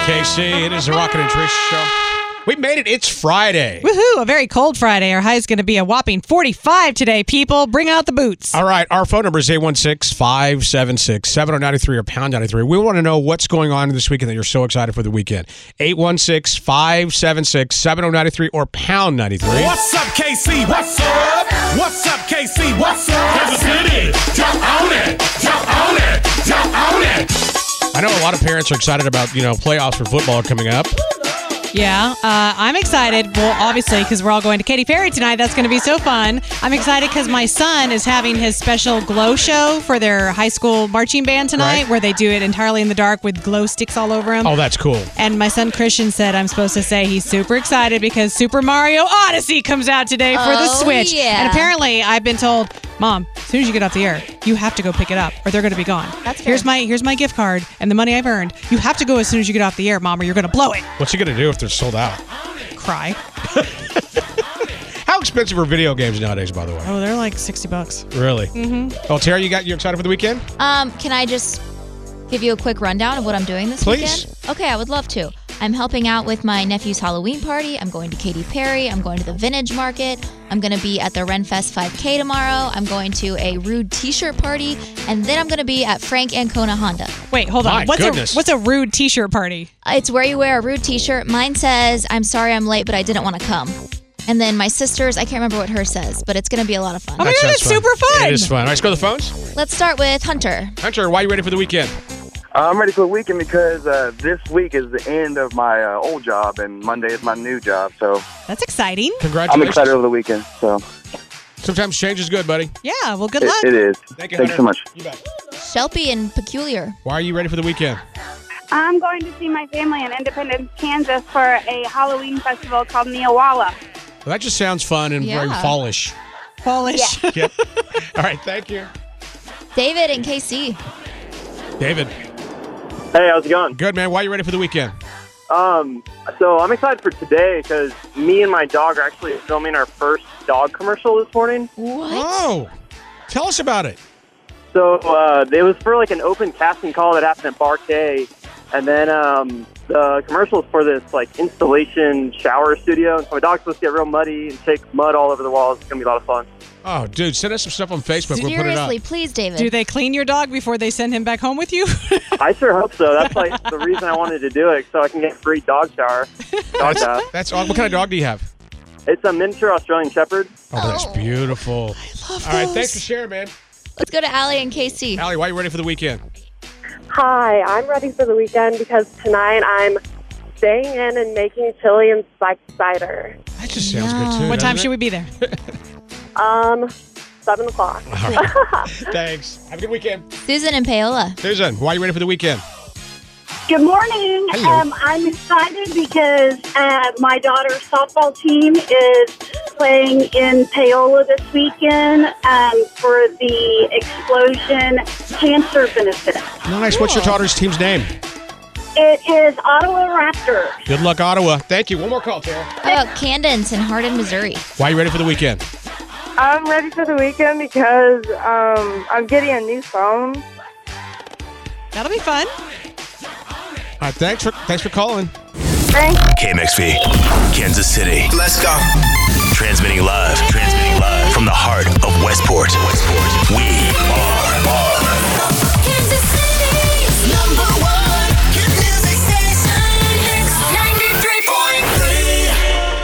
KC. It is the Rocket and Trish Show. We made it. It's Friday. Woohoo! A very cold Friday. Our high is going to be a whopping 45 today, people. Bring out the boots. All right. Our phone number is 816-576-7093 or pound 93. We want to know what's going on this weekend that you're so excited for the weekend. 816-576-7093 or pound 93. What's up, KC? What's up? What's up, KC? What's up? Kansas City. Jump on it. Jump on it. Jump on it. I know a lot of parents are excited about, playoffs for football coming up. Yeah, I'm excited. Well, obviously, because we're all going to Katy Perry tonight. That's going to be so fun. I'm excited because my son is having his special glow show for their high school marching band tonight, Right. where they do it entirely in the dark with glow sticks all over him. Oh, that's cool. And my son Christian said I'm supposed to say he's super excited because Super Mario Odyssey comes out today for the Switch. Yeah. And apparently, I've been told, Mom, as soon as you get off the air, you have to go pick it up or they're going to be gone. That's fair. Here's my gift card and the money I've earned. You have to go as soon as you get off the air, Mom, or you're going to blow it. What's he going to do if they're sold out? Cry. How expensive are video games nowadays, by the way? Oh, they're like $60. Really? Mm-hmm. Oh, Tara, you excited for the weekend? Can I just give you a quick rundown of what I'm doing this Please. weekend? Okay, I would love to. I'm helping out with my nephew's Halloween party. I'm going to Katy Perry. I'm going to the Vintage Market. I'm going to be at the Renfest 5K tomorrow. I'm going to a Rude T-shirt party. And then I'm going to be at Frank Ancona Honda. Wait, hold on. My goodness. What's a rude T-shirt party? It's where you wear a Rude T-shirt. Mine says, "I'm sorry I'm late, but I didn't want to come." And then my sister's, I can't remember what hers says, but it's going to be a lot of fun. Oh my That God, sounds it's super fun. It is fun. All right, let's go to the phones. Let's start with Hunter. Hunter, why are you ready for the weekend? I'm ready for the weekend because this week is the end of my old job and Monday is my new job. So That's exciting. I'm Congratulations. excited over the weekend. So Sometimes change is good, buddy. Yeah, well, good luck. it is. Thank you, Thanks so much. You bet. Shelby and Peculiar. Why are you ready for the weekend? I'm going to see my family in Independence, Kansas for a Halloween festival called Neowalla. Well, that just sounds fun and very Yeah. fallish. Polish. Yeah. All right, thank you. David and KC. David. Hey, how's it going? Good, man. Why are you ready for the weekend? So I'm excited for today because me and my dog are actually filming our first dog commercial this morning. What? Oh, tell us about it. So it was for like an open casting call that happened at Bar K, and then the commercial is for this like installation shower studio. And so my dog's supposed to get real muddy and take mud all over the walls. It's gonna be a lot of fun. Oh, dude, send us some stuff on Facebook. We'll put it up. Seriously, please, David. Do they clean your dog before they send him back home with you? I sure hope so. That's like the reason I wanted to do it, so I can get free dog shower. Dog bath. That's all. What kind of dog do you have? It's a miniature Australian Shepherd. Oh, that's beautiful. Love All right, those. thanks for sharing, man. Let's go to Allie and KC. Allie, why are you ready for the weekend? Hi, I'm ready for the weekend because tonight I'm staying in and making chili and spiked cider. That just sounds good, too. What time doesn't should it? we be there? 7 o'clock. All right. Thanks. Have a good weekend. Susan and Paola. Susan, why are you ready for the weekend? Good morning. Hello. I'm excited because my daughter's softball team is playing in Paola this weekend for the Explosion Cancer Benefit. Nice. What's your daughter's team's name? It is Ottawa Raptors. Good luck, Ottawa. Thank you. One more call, Tara. How about Candence in Hardin, Missouri? Why are you ready for the weekend? I'm ready for the weekend because I'm getting a new phone. That'll be fun. All right, thanks for calling. KMXV, Kansas City. Let's go. Transmitting live from the heart of Westport. We are